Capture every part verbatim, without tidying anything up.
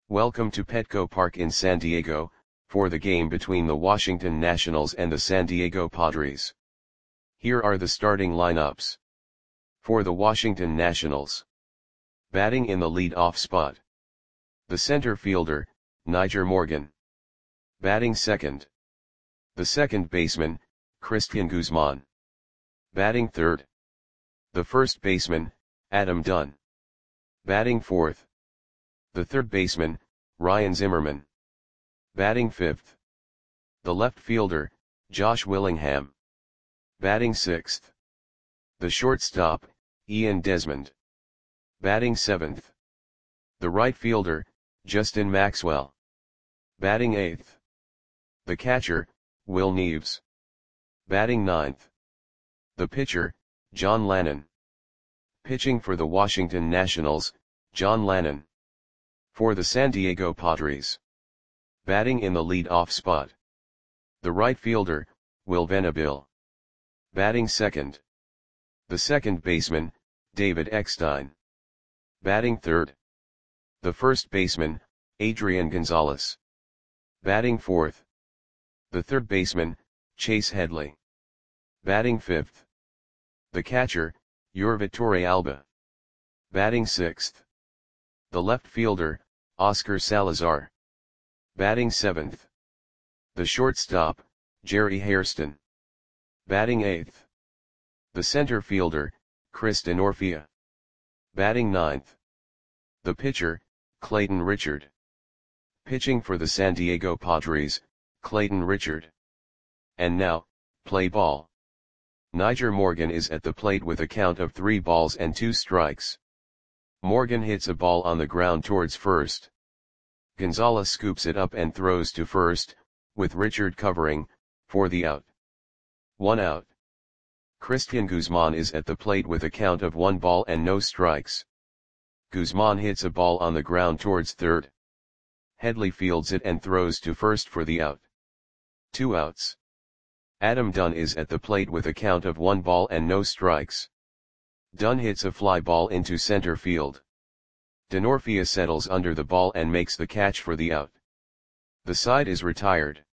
Welcome to Petco Park in San Diego, for the game between the Washington Nationals and the San Diego Padres. Here are the starting lineups. For the Washington Nationals. Batting in the lead-off spot. The center fielder, Nyjer Morgan. Batting second. The second baseman, Cristian Guzman. Batting third. The first baseman, Adam Dunn. Batting fourth. The third baseman, Ryan Zimmerman. Batting fifth. The left fielder, Josh Willingham. Batting sixth. The shortstop, Ian Desmond. Batting seventh. The right fielder, Justin Maxwell. Batting eighth. The catcher, Will Neves. Batting ninth. The pitcher, John Lannon. Pitching for the Washington Nationals, John Lannon. For the San Diego Padres. Batting in the lead-off spot. The right fielder, Will Venable. Batting second. The second baseman, David Eckstein. Batting third. The first baseman, Adrian Gonzalez. Batting fourth. The third baseman, Chase Headley. Batting fifth. The catcher, Yorvi Torrealba. Batting sixth. The left fielder, Oscar Salazar. Batting seventh. The shortstop, Jerry Hairston. Batting eighth. The center fielder, Chris Denorfia. Batting ninth. The pitcher, Clayton Richard. Pitching for the San Diego Padres, Clayton Richard. And now, play ball. Nyjer Morgan is at the plate with a count of three balls and two strikes. Morgan hits a ball on the ground towards first. Gonzalez scoops it up and throws to first, with Richard covering, for the out. One out. Cristian Guzman is at the plate with a count of one ball and no strikes. Guzman hits a ball on the ground towards third. Headley fields it and throws to first for the out. Two outs. Adam Dunn is at the plate with a count of one ball and no strikes. Dunn hits a fly ball into center field. Denorfia settles under the ball and makes the catch for the out. The side is retired.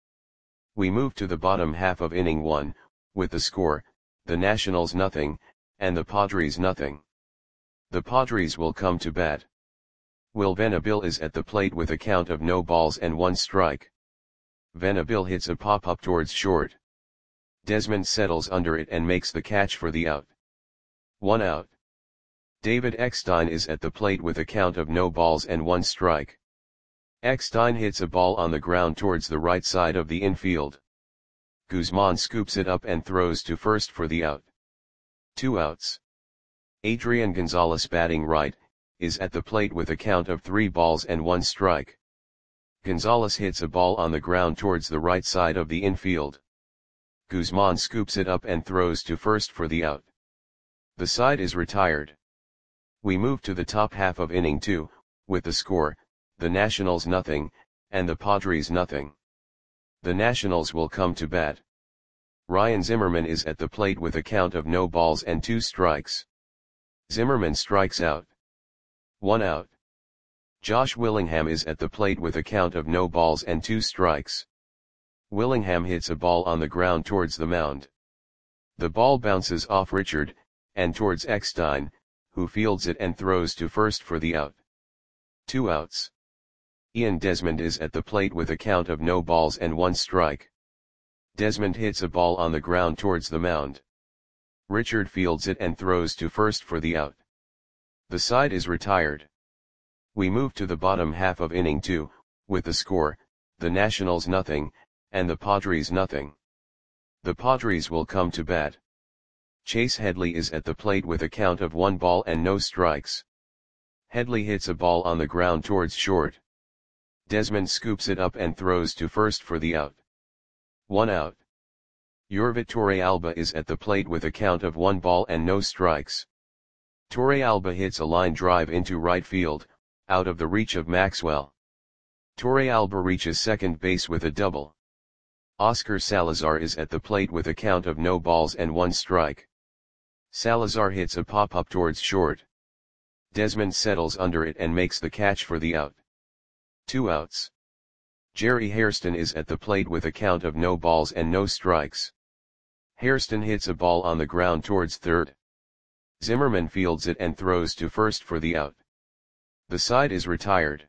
We move to the bottom half of inning one, with the score, the Nationals nothing, and the Padres nothing. The Padres will come to bat. Will Venable is at the plate with a count of no balls and one strike. Venable hits a pop-up towards short. Desmond settles under it and makes the catch for the out. One out. David Eckstein is at the plate with a count of no balls and one strike. Eckstein hits a ball on the ground towards the right side of the infield. Guzman scoops it up and throws to first for the out. Two outs. Adrian Gonzalez, batting right, is at the plate with a count of three balls and one strike. Gonzalez hits a ball on the ground towards the right side of the infield. Guzman scoops it up and throws to first for the out. The side is retired. We move to the top half of inning two, with the score, the Nationals nothing, and the Padres nothing. The Nationals will come to bat. Ryan Zimmerman is at the plate with a count of no balls and two strikes. Zimmerman strikes out. One out. Josh Willingham is at the plate with a count of no balls and two strikes. Willingham hits a ball on the ground towards the mound. The ball bounces off Richard, and towards Eckstein, who fields it and throws to first for the out. Two outs. Ian Desmond is at the plate with a count of no balls and one strike. Desmond hits a ball on the ground towards the mound. Richard fields it and throws to first for the out. The side is retired. We move to the bottom half of inning two, with the score, the Nationals nothing, and the Padres nothing. The Padres will come to bat. Chase Headley is at the plate with a count of one ball and no strikes. Headley hits a ball on the ground towards short. Desmond scoops it up and throws to first for the out. One out. Yorvi Torrealba is at the plate with a count of one ball and no strikes. Torrealba hits a line drive into right field, out of the reach of Maxwell. Torrealba reaches second base with a double. Oscar Salazar is at the plate with a count of no balls and one strike. Salazar hits a pop-up towards short. Desmond settles under it and makes the catch for the out. Two outs. Jerry Hairston is at the plate with a count of no balls and no strikes. Hairston hits a ball on the ground towards third. Zimmerman fields it and throws to first for the out. The side is retired.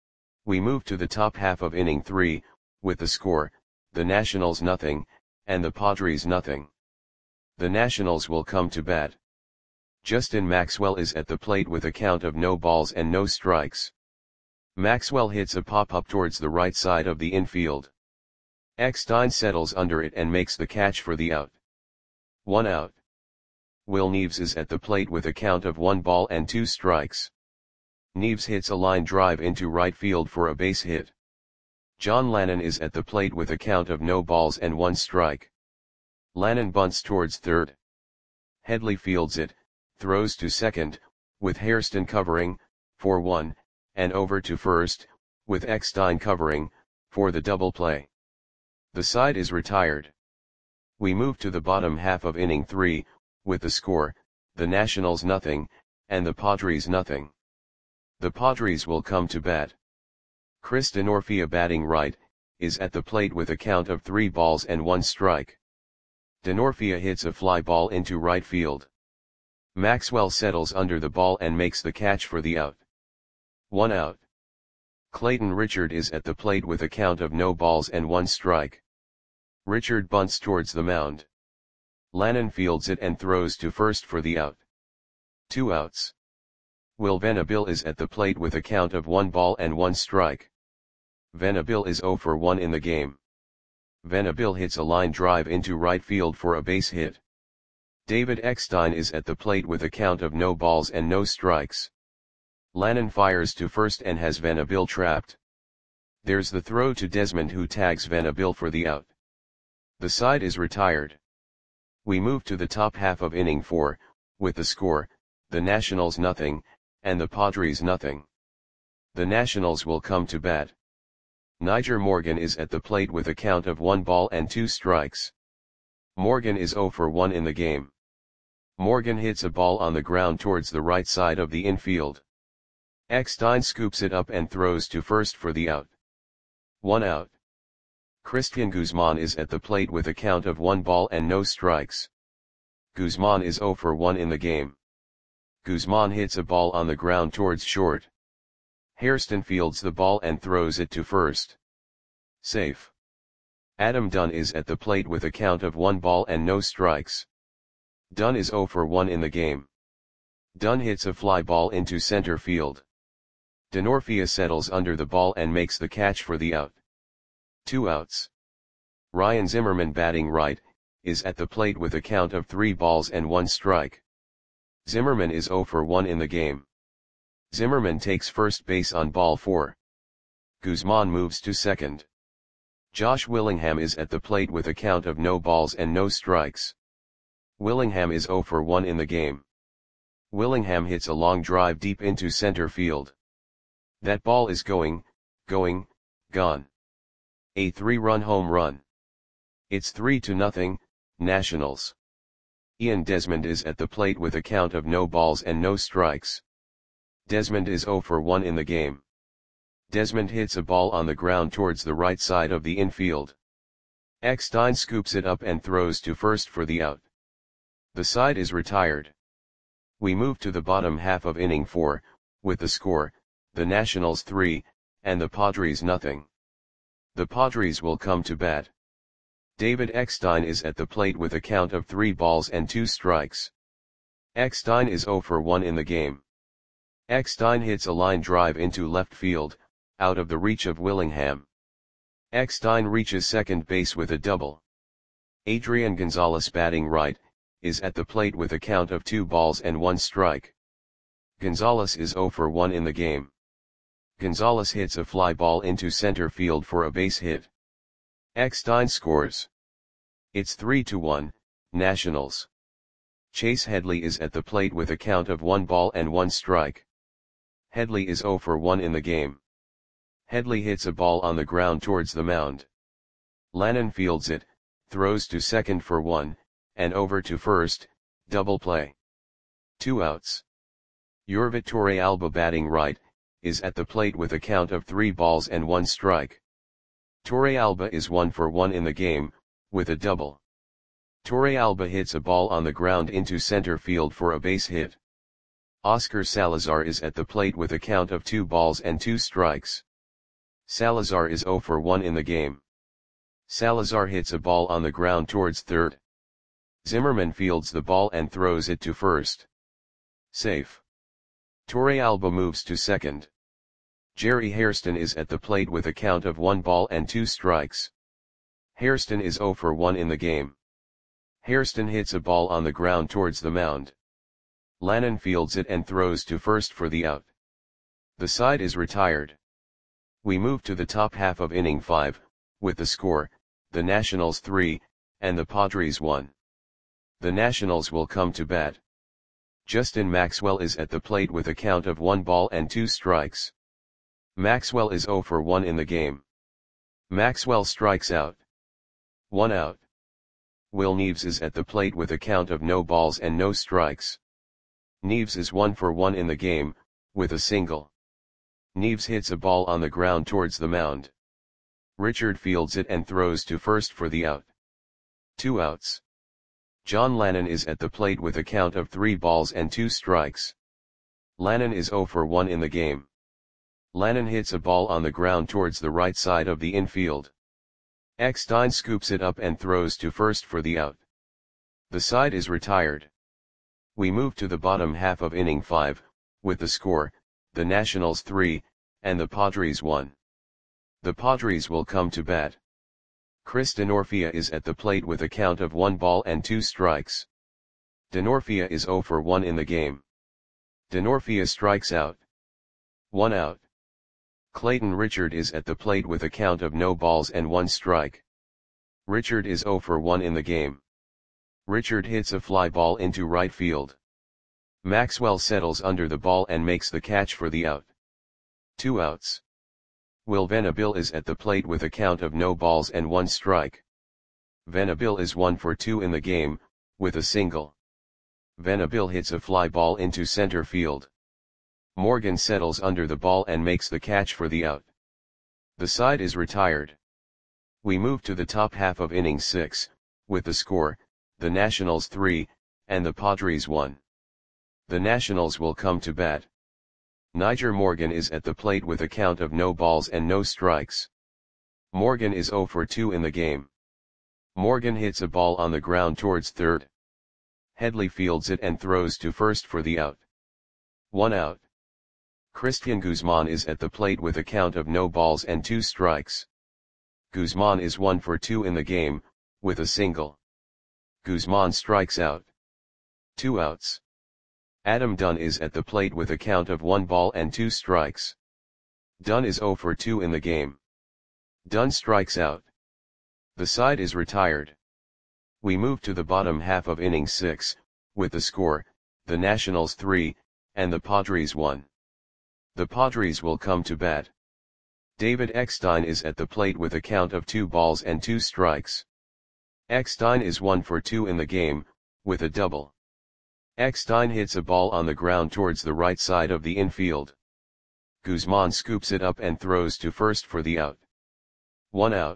We move to the top half of inning three, with the score, the Nationals nothing, and the Padres nothing. The Nationals will come to bat. Justin Maxwell is at the plate with a count of no balls and no strikes. Maxwell hits a pop-up towards the right side of the infield. Eckstein settles under it and makes the catch for the out. One out. Will Neves is at the plate with a count of one ball and two strikes. Neves hits a line drive into right field for a base hit. John Lannon is at the plate with a count of no balls and one strike. Lannon bunts towards third. Headley fields it, throws to second, with Hairston covering, for one, and over to first, with Eckstein covering, for the double play. The side is retired. We move to the bottom half of inning three, with the score, the Nationals nothing, and the Padres nothing. The Padres will come to bat. Chris Denorfia batting right, is at the plate with a count of three balls and one strike. Denorfia hits a fly ball into right field. Maxwell settles under the ball and makes the catch for the out. One out. Clayton Richard is at the plate with a count of no balls and one strike. Richard bunts towards the mound. Lannon fields it and throws to first for the out. Two outs. Will Venable is at the plate with a count of one ball and one strike. Venable is zero for one in the game. Venable hits a line drive into right field for a base hit. David Eckstein is at the plate with a count of no balls and no strikes. Lannon fires to first and has Venable trapped. There's the throw to Desmond, who tags Venable for the out. The side is retired. We move to the top half of inning four, with the score, the Nationals nothing, and the Padres nothing. The Nationals will come to bat. Niger Morgan is at the plate with a count of one ball and two strikes. Morgan is zero for one in the game. Morgan hits a ball on the ground towards the right side of the infield. Eckstein scoops it up and throws to first for the out. One out. Christian Guzman is at the plate with a count of one ball and no strikes. Guzman is zero for one in the game. Guzman hits a ball on the ground towards short. Hairston fields the ball and throws it to first. Safe. Adam Dunn is at the plate with a count of one ball and no strikes. Dunn is zero for one in the game. Dunn hits a fly ball into center field. Denorfia settles under the ball and makes the catch for the out. Two outs. Ryan Zimmerman batting right, is at the plate with a count of three balls and one strike. Zimmerman is zero for one in the game. Zimmerman takes first base on ball four. Guzman moves to second. Josh Willingham is at the plate with a count of no balls and no strikes. Willingham is zero for one in the game. Willingham hits a long drive deep into center field. That ball is going, going, gone. A three-run home run. It's three to nothing, Nationals. Ian Desmond is at the plate with a count of no balls and no strikes. Desmond is zero for one in the game. Desmond hits a ball on the ground towards the right side of the infield. Eckstein scoops it up and throws to first for the out. The side is retired. We move to the bottom half of inning four, with the score, the Nationals three, and the Padres nothing. The Padres will come to bat. David Eckstein is at the plate with a count of three balls and two strikes. Eckstein is zero for one in the game. Eckstein hits a line drive into left field, out of the reach of Willingham. Eckstein reaches second base with a double. Adrian Gonzalez batting right, is at the plate with a count of two balls and one strike. Gonzalez is zero for one in the game. Gonzalez hits a fly ball into center field for a base hit. Eckstein scores. It's three to one, Nationals. Chase Headley is at the plate with a count of one ball and one strike. Headley is zero for one in the game. Headley hits a ball on the ground towards the mound. Lannon fields it, throws to second for one, and over to first, double play. Two outs. Yorvittore Alba batting right, is at the plate with a count of three balls and one strike. Torrealba is one for one in the game, with a double. Torrealba hits a ball on the ground into center field for a base hit. Oscar Salazar is at the plate with a count of two balls and two strikes. Salazar is zero for one in the game. Salazar hits a ball on the ground towards third. Zimmerman fields the ball and throws it to first. Safe. Torrealba moves to second. Jerry Hairston is at the plate with a count of one ball and two strikes. Hairston is zero for one in the game. Hairston hits a ball on the ground towards the mound. Lannon fields it and throws to first for the out. The side is retired. We move to the top half of inning five, with the score, the Nationals three, and the Padres one. The Nationals will come to bat. Justin Maxwell is at the plate with a count of one ball and two strikes. Maxwell is zero for one in the game. Maxwell strikes out. One out. Will Neves is at the plate with a count of no balls and no strikes. Neves is one for one in the game, with a single. Neves hits a ball on the ground towards the mound. Richard fields it and throws to first for the out. Two outs. John Lannon is at the plate with a count of three balls and two strikes. Lannon is zero for one in the game. Lannon hits a ball on the ground towards the right side of the infield. Eckstein scoops it up and throws to first for the out. The side is retired. We move to the bottom half of inning five, with the score, the Nationals three, and the Padres one. The Padres will come to bat. Chris Denorfia is at the plate with a count of one ball and two strikes. Denorfia is zero for one in the game. Denorfia strikes out. One out. Clayton Richard is at the plate with a count of no balls and one strike. Richard is zero for one in the game. Richard hits a fly ball into right field. Maxwell settles under the ball and makes the catch for the out. Two outs. Will Venable is at the plate with a count of no balls and one strike. Venable is one for two in the game, with a single. Venable hits a fly ball into center field. Morgan settles under the ball and makes the catch for the out. The side is retired. We move to the top half of inning six, with the score, the Nationals three, and the Padres one. The Nationals will come to bat. Niger Morgan is at the plate with a count of no balls and no strikes. Morgan is zero for two in the game. Morgan hits a ball on the ground towards third. Headley fields it and throws to first for the out. One out. Christian Guzman is at the plate with a count of no balls and two strikes. Guzman is one for two in the game, with a single. Guzman strikes out. Two outs. Adam Dunn is at the plate with a count of one ball and two strikes. Dunn is zero for two in the game. Dunn strikes out. The side is retired. We move to the bottom half of inning six, with the score, the Nationals three, and the Padres one. The Padres will come to bat. David Eckstein is at the plate with a count of two balls and two strikes. Eckstein is one for two in the game, with a double. Eckstein hits a ball on the ground towards the right side of the infield. Guzman scoops it up and throws to first for the out. One out.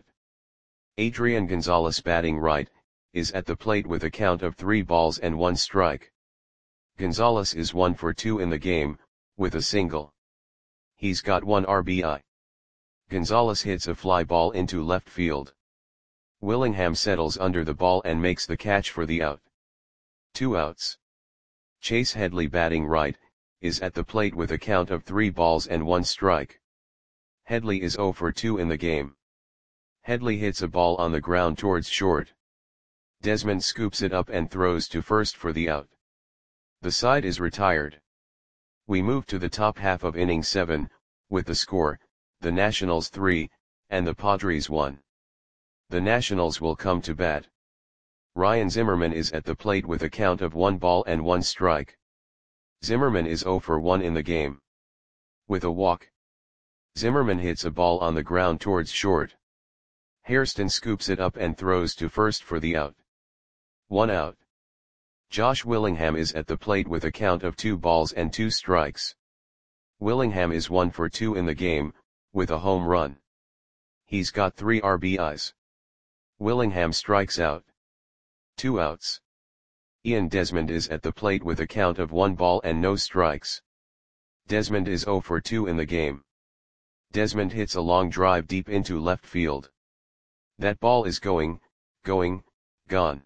Adrian Gonzalez, batting right, is at the plate with a count of three balls and one strike. Gonzalez is one for two in the game, with a single. He's got one R B I. Gonzalez hits a fly ball into left field. Willingham settles under the ball and makes the catch for the out. Two outs. Chase Headley, batting right, is at the plate with a count of three balls and one strike. Headley is zero for two in the game. Headley hits a ball on the ground towards short. Desmond scoops it up and throws to first for the out. The side is retired. We move to the top half of inning seven, with the score, the Nationals three, and the Padres one. The Nationals will come to bat. Ryan Zimmerman is at the plate with a count of one ball and one strike. Zimmerman is zero for one in the game. With a walk. Zimmerman hits a ball on the ground towards short. Hairston scoops it up and throws to first for the out. One out. Josh Willingham is at the plate with a count of two balls and two strikes. Willingham is one for two in the game, with a home run. He's got three R B Is. Willingham strikes out. Two outs. Ian Desmond is at the plate with a count of one ball and no strikes. Desmond is zero for two in the game. Desmond hits a long drive deep into left field. That ball is going, going, gone.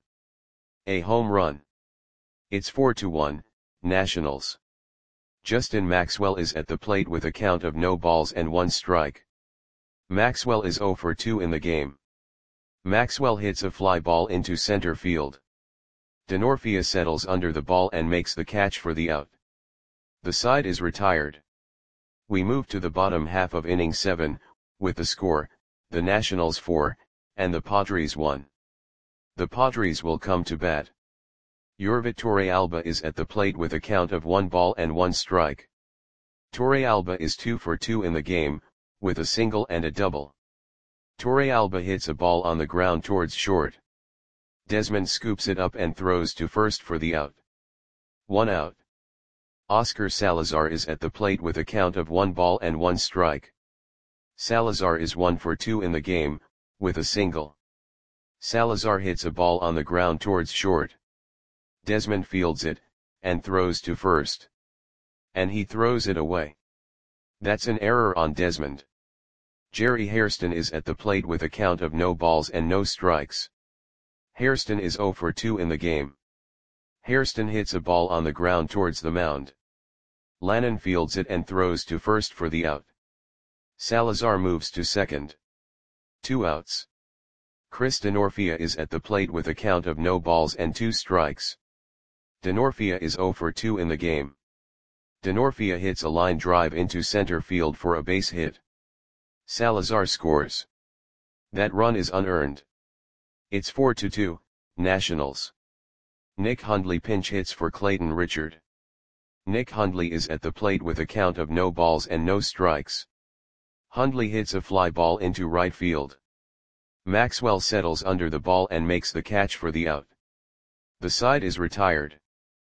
A home run. It's four to one, Nationals. Justin Maxwell is at the plate with a count of no balls and one strike. Maxwell is zero for two in the game. Maxwell hits a fly ball into center field. Denorfia settles under the ball and makes the catch for the out. The side is retired. We move to the bottom half of inning seven, with the score, the Nationals four, and the Padres one. The Padres will come to bat. Yorvit Torrealba is at the plate with a count of one ball and one strike. Torrealba is two for two in the game, with a single and a double. Torrealba hits a ball on the ground towards short. Desmond scoops it up and throws to first for the out. One out. Oscar Salazar is at the plate with a count of one ball and one strike. Salazar is one for two in the game, with a single. Salazar hits a ball on the ground towards short. Desmond fields it, and throws to first. And he throws it away. That's an error on Desmond. Jerry Hairston is at the plate with a count of no balls and no strikes. Hairston is zero for two in the game. Hairston hits a ball on the ground towards the mound. Lannon fields it and throws to first for the out. Salazar moves to second. Two outs. Chris Denorfia is at the plate with a count of no balls and two strikes. Denorfia is zero for two in the game. Denorfia hits a line drive into center field for a base hit. Salazar scores. That run is unearned. It's four to two, Nationals. Nick Hundley pinch hits for Clayton Richard. Nick Hundley is at the plate with a count of no balls and no strikes. Hundley hits a fly ball into right field. Maxwell settles under the ball and makes the catch for the out. The side is retired.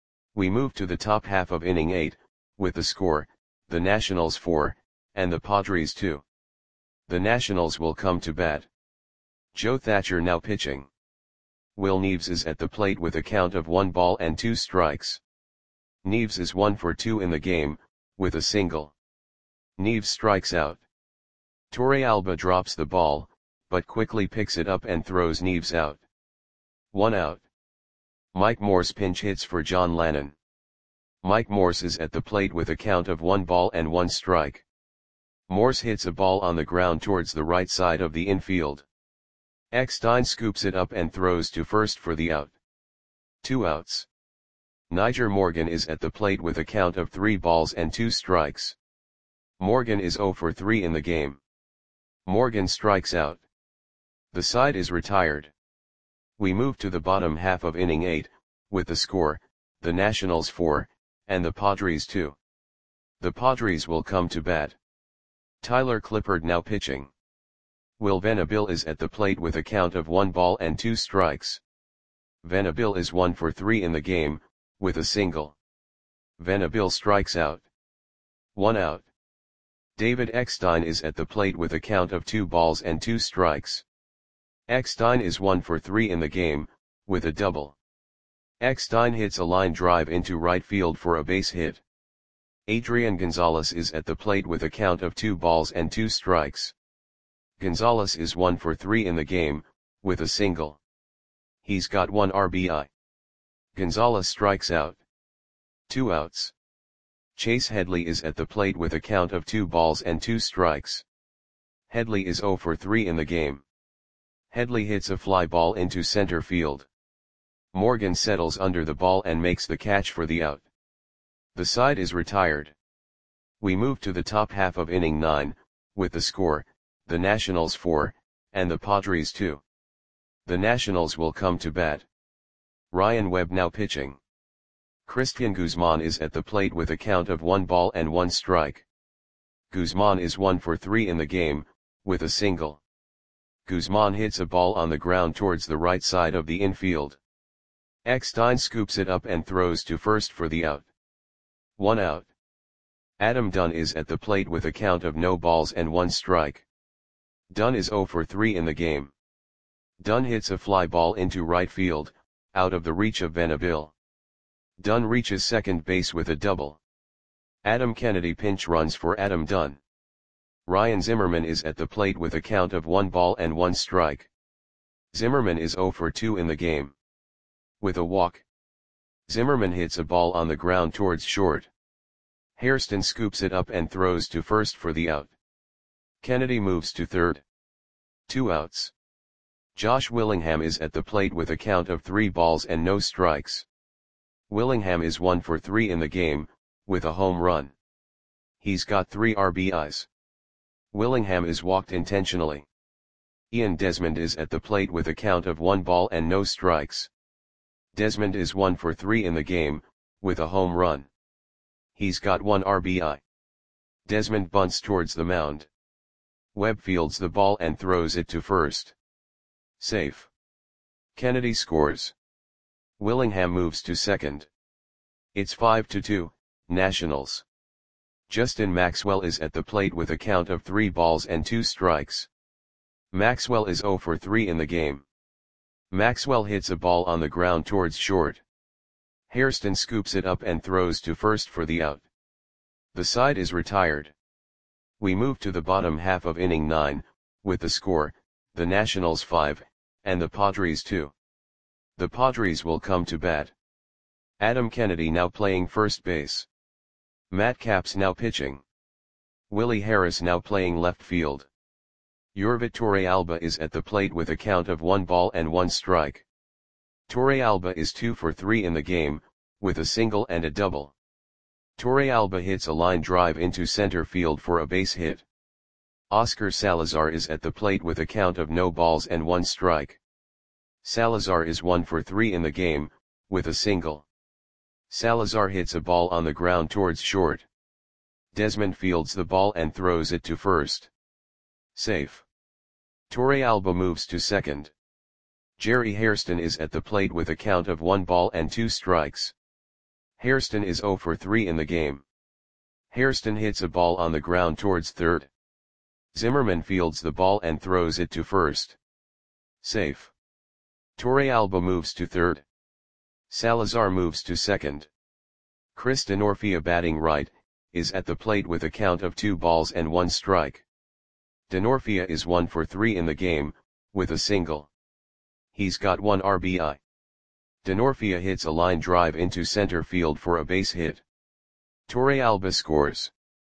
We move to the top half of inning eight, with the score, the Nationals four, and the Padres two. The Nationals will come to bat. Joe Thatcher now pitching. Will Neves is at the plate with a count of one ball and two strikes. Neves is one for two in the game, with a single. Neves strikes out. Torrealba drops the ball, but quickly picks it up and throws Neves out. One out. Mike Morse pinch hits for John Lannon. Mike Morse is at the plate with a count of one ball and one strike. Morse hits a ball on the ground towards the right side of the infield. Eckstein scoops it up and throws to first for the out. Two outs. Niger Morgan is at the plate with a count of three balls and two strikes. Morgan is zero for three in the game. Morgan strikes out. The side is retired. We move to the bottom half of inning eight, with the score, the Nationals four, and the Padres two. The Padres will come to bat. Tyler Clippard now pitching. Will Venable is at the plate with a count of one ball and two strikes. Venable is one for three in the game, with a single. Venable strikes out. One out. David Eckstein is at the plate with a count of two balls and two strikes. Eckstein is one for three in the game, with a double. Eckstein hits a line drive into right field for a base hit. Adrian Gonzalez is at the plate with a count of two balls and two strikes. Gonzalez is one for three in the game, with a single. He's got one R B I. Gonzalez strikes out. Two outs. Chase Headley is at the plate with a count of two balls and two strikes. Headley is zero for three in the game. Headley hits a fly ball into center field. Morgan settles under the ball and makes the catch for the out. The side is retired. We move to the top half of inning nine, with the score, the Nationals four, and the Padres two. The Nationals will come to bat. Ryan Webb now pitching. Christian Guzman is at the plate with a count of one ball and one strike. Guzman is one for three in the game, with a single. Guzman hits a ball on the ground towards the right side of the infield. Eckstein scoops it up and throws to first for the out. One out. Adam Dunn is at the plate with a count of no balls and one strike. Dunn is zero for three in the game. Dunn hits a fly ball into right field, out of the reach of Venable. Dunn reaches second base with a double. Adam Kennedy pinch runs for Adam Dunn. Ryan Zimmerman is at the plate with a count of one ball and one strike. Zimmerman is zero for two in the game. With a walk, Zimmerman hits a ball on the ground towards short. Hairston scoops it up and throws to first for the out. Kennedy moves to third. Two outs. Josh Willingham is at the plate with a count of three balls and no strikes. Willingham is one for three in the game, with a home run. He's got three R B Is. Willingham is walked intentionally. Ian Desmond is at the plate with a count of one ball and no strikes. Desmond is one for three in the game, with a home run. He's got one R B I. Desmond bunts towards the mound. Webb fields the ball and throws it to first. Safe. Kennedy scores. Willingham moves to second. It's five to two, Nationals. Justin Maxwell is at the plate with a count of three balls and two strikes. Maxwell is zero for three in the game. Maxwell hits a ball on the ground towards short. Hairston scoops it up and throws to first for the out. The side is retired. We move to the bottom half of inning nine, with the score, the Nationals five, and the Padres two. The Padres will come to bat. Adam Kennedy now playing first base. Matt Capps now pitching. Willie Harris now playing left field. Yorvit Torrealba is at the plate with a count of one ball and one strike. Torrealba is two for three in the game, with a single and a double. Torrealba hits a line drive into center field for a base hit. Oscar Salazar is at the plate with a count of no balls and one strike. Salazar is one for three in the game, with a single. Salazar hits a ball on the ground towards short. Desmond fields the ball and throws it to first. Safe. Torrealba moves to second. Jerry Hairston is at the plate with a count of one ball and two strikes. Hairston is zero for three in the game. Hairston hits a ball on the ground towards third. Zimmerman fields the ball and throws it to first. Safe. Torrealba moves to third. Salazar moves to second. Chris Denorfia batting right, is at the plate with a count of two balls and one strike. Denorfia is one for three in the game, with a single. He's got one R B I. Denorfia hits a line drive into center field for a base hit. Torrealba scores.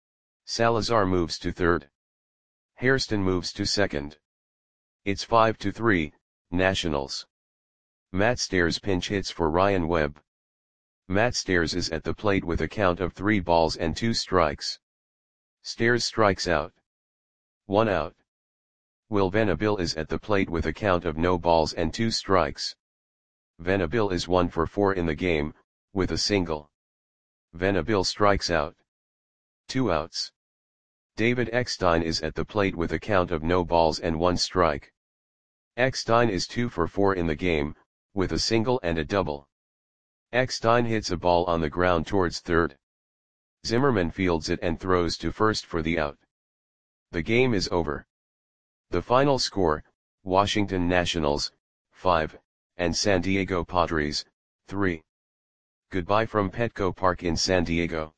Salazar moves to third. Hairston moves to second. It's five to three, Nationals. Matt Stairs pinch hits for Ryan Webb. Matt Stairs is at the plate with a count of three balls and two strikes. Stairs strikes out. One out. Will Venable is at the plate with a count of no balls and two strikes. Venable is one for four in the game, with a single. Venable strikes out. Two outs. David Eckstein is at the plate with a count of no balls and one strike. Eckstein is two for four in the game, with a single and a double. Eckstein hits a ball on the ground towards third. Zimmerman fields it and throws to first for the out. The game is over. The final score, Washington Nationals, five, and San Diego Padres, three. Goodbye from Petco Park in San Diego.